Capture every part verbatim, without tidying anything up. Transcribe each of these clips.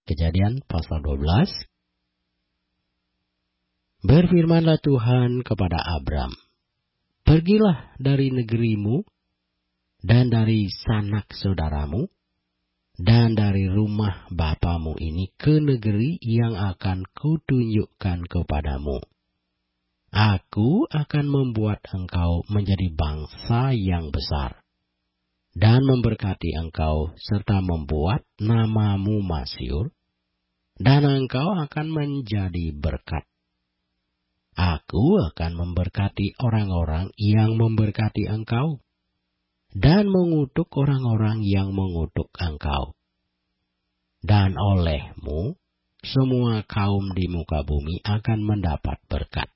Kejadian pasal dua belas. Berfirmanlah Tuhan kepada Abram, "Pergilah dari negerimu, dan dari sanak saudaramu, dan dari rumah bapamu ini ke negeri yang akan kutunjukkan kepadamu. Aku akan membuat engkau menjadi bangsa yang besar, dan memberkati engkau serta membuat namamu masyhur, dan engkau akan menjadi berkat. Aku akan memberkati orang-orang yang memberkati engkau, dan mengutuk orang-orang yang mengutuk engkau. Dan olehmu, semua kaum di muka bumi akan mendapat berkat."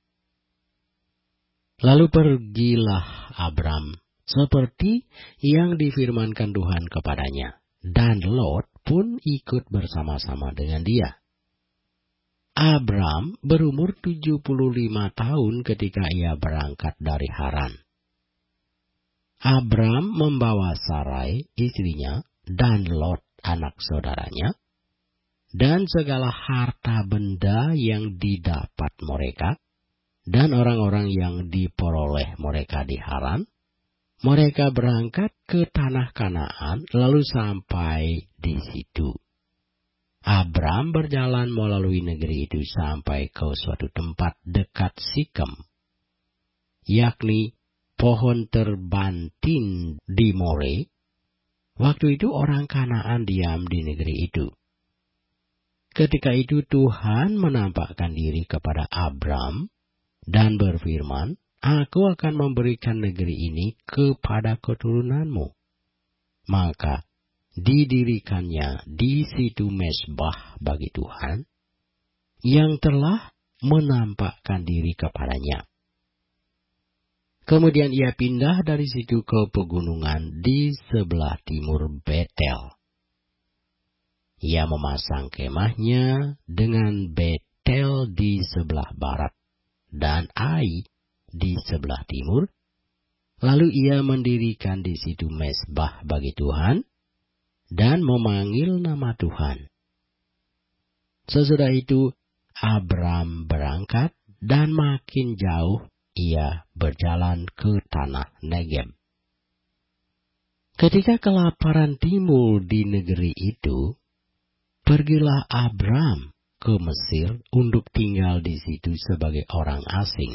Lalu pergilah Abram seperti yang difirmankan Tuhan kepadanya, dan Lot pun ikut bersama-sama dengan dia. Abram berumur tujuh puluh lima tahun ketika ia berangkat dari Haran. Abram membawa Sarai istrinya dan Lot anak saudaranya, dan segala harta benda yang didapat mereka, dan orang-orang yang diperoleh mereka di Haran. Mereka berangkat ke tanah Kanaan, lalu sampai di situ. Abram berjalan melalui negeri itu sampai ke suatu tempat dekat Sikem, yakni pohon terbantin di More. Waktu itu orang Kanaan diam di negeri itu. Ketika itu Tuhan menampakkan diri kepada Abram dan berfirman, "Aku akan memberikan negeri ini kepada keturunanmu." Maka didirikannya di situ mezbah bagi Tuhan, yang telah menampakkan diri kepadanya. Kemudian ia pindah dari situ ke pegunungan di sebelah timur Betel. Ia memasang kemahnya dengan Betel di sebelah barat dan Ai di sebelah timur. Lalu ia mendirikan di situ mezbah bagi Tuhan dan memanggil nama Tuhan. Sesudah itu Abram berangkat dan makin jauh ia berjalan ke tanah Negeb. Ketika kelaparan timbul di negeri itu, pergilah Abram ke Mesir untuk tinggal di situ sebagai orang asing.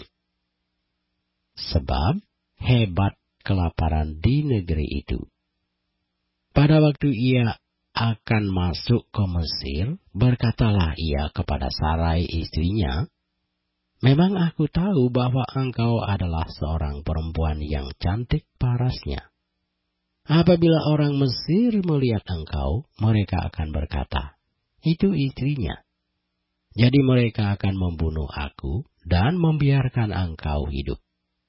Sebab hebat kelaparan di negeri itu. Pada waktu ia akan masuk ke Mesir, berkatalah ia kepada Sarai istrinya, "Memang aku tahu bahwa engkau adalah seorang perempuan yang cantik parasnya. Apabila orang Mesir melihat engkau, mereka akan berkata, 'Itu istrinya.' Jadi mereka akan membunuh aku dan membiarkan engkau hidup.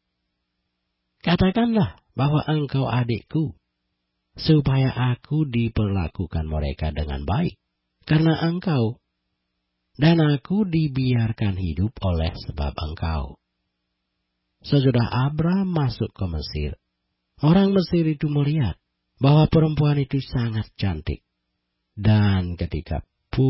Katakanlah bahwa engkau adikku, supaya aku diperlakukan mereka dengan baik, karena engkau, dan aku dibiarkan hidup oleh sebab engkau." Sesudah Abram masuk ke Mesir, orang Mesir itu melihat bahwa perempuan itu sangat cantik. Dan ketika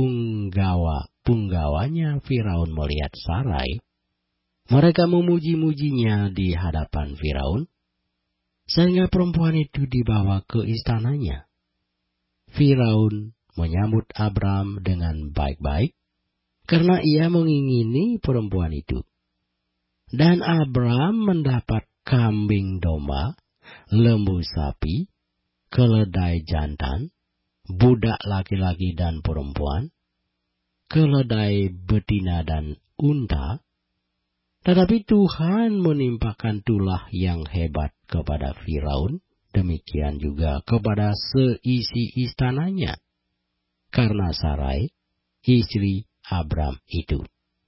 punggawa-punggawanya Firaun melihat Sarai, mereka memuji-mujinya di hadapan Firaun, sehingga perempuan itu dibawa ke istananya. Firaun menyambut Abram dengan baik-baik, karena ia mengingini perempuan itu. Dan Abram mendapat kambing domba, lembu sapi, keledai jantan, budak laki-laki dan perempuan, keledai betina dan unta. Tetapi Tuhan menimpakan tulah yang hebat kepada Firaun, demikian juga kepada seisi istananya, karena Sarai, istri Abram itu.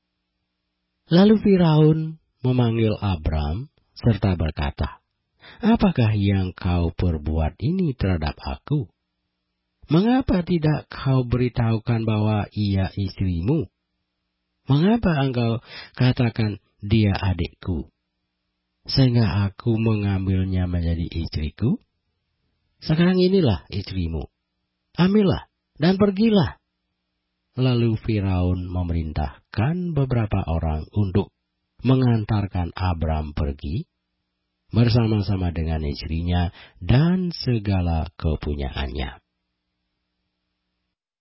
Lalu Firaun memanggil Abram serta berkata, "Apakah yang kau perbuat ini terhadap aku? Mengapa tidak kau beritahukan bahwa ia istrimu? Mengapa engkau katakan dia adikku, sehingga aku mengambilnya menjadi istriku? Sekarang inilah istrimu. Ambillah dan pergilah. Lalu Firaun memerintahkan beberapa orang untuk mengantarkan Abram pergi bersama-sama dengan istrinya dan segala kepunyaannya.